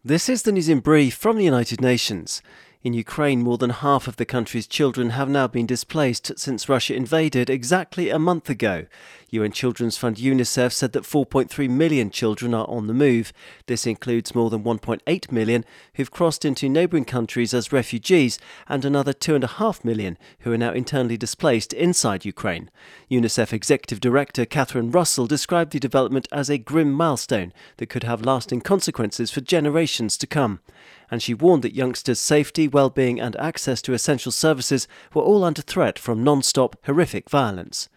This is the news in brief from the United Nations. In Ukraine, more than half of the country's children have now been displaced since Russia invaded exactly a month ago. UN Children's Fund UNICEF said that 4.3 million children are on the move. This includes more than 1.8 million who've crossed into neighbouring countries as refugees and another 2.5 million who are now internally displaced inside Ukraine. UNICEF Executive Director Catherine Russell described the development as a grim milestone that could have lasting consequences for generations to come. And she warned that youngsters' safety, well-being and access to essential services were all under threat from non-stop, horrific violence.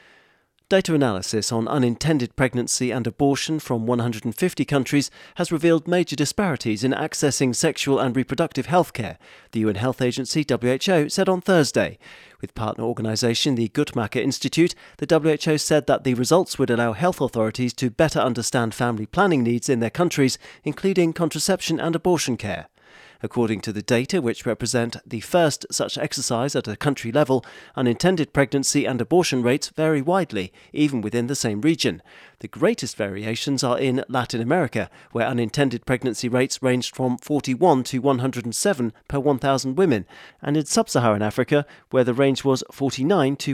Data analysis on unintended pregnancy and abortion from 150 countries has revealed major disparities in accessing sexual and reproductive health care, the UN Health Agency WHO said on Thursday. With partner organisation the Guttmacher Institute, the WHO said that the results would allow health authorities to better understand family planning needs in their countries, including contraception and abortion care. According to the data, which represent the first such exercise at a country level, unintended pregnancy and abortion rates vary widely, even within the same region. The greatest variations are in Latin America, where unintended pregnancy rates ranged from 41 to 107 per 1,000 women, and in sub-Saharan Africa, where the range was 49 to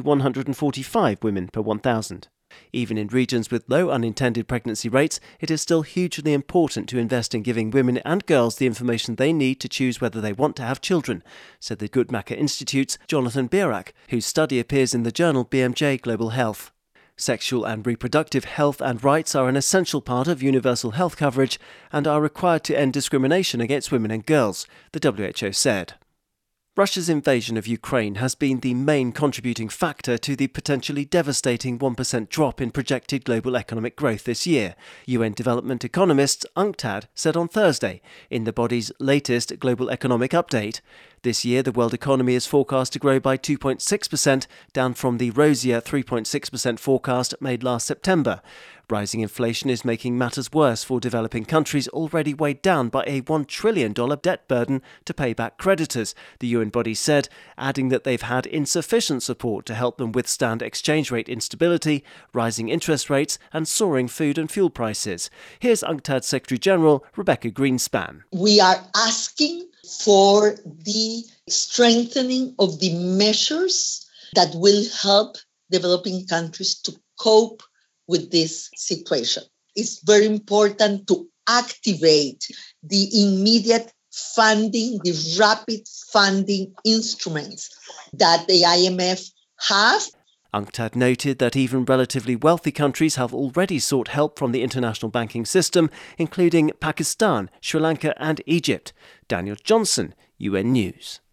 145 women per 1,000. Even in regions with low unintended pregnancy rates, it is still hugely important to invest in giving women and girls the information they need to choose whether they want to have children, said the Guttmacher Institute's Jonathan Bierak, whose study appears in the journal BMJ Global Health. Sexual and reproductive health and rights are an essential part of universal health coverage and are required to end discrimination against women and girls, the WHO said. Russia's invasion of Ukraine has been the main contributing factor to the potentially devastating 1% drop in projected global economic growth this year, UN development economist UNCTAD said on Thursday in the body's latest global economic update. This year, the world economy is forecast to grow by 2.6%, down from the rosier 3.6% forecast made last September. Rising inflation is making matters worse for developing countries already weighed down by a $1 trillion debt burden to pay back creditors, the UN body said, adding that they've had insufficient support to help them withstand exchange rate instability, rising interest rates and soaring food and fuel prices. Here's UNCTAD Secretary General Rebecca Greenspan. We are asking for the strengthening of the measures that will help developing countries to cope with this situation. It's very important to activate the immediate funding, the rapid funding instruments that the IMF have. UNCTAD noted that even relatively wealthy countries have already sought help from the international banking system, including Pakistan, Sri Lanka and Egypt. Daniel Johnson, UN News.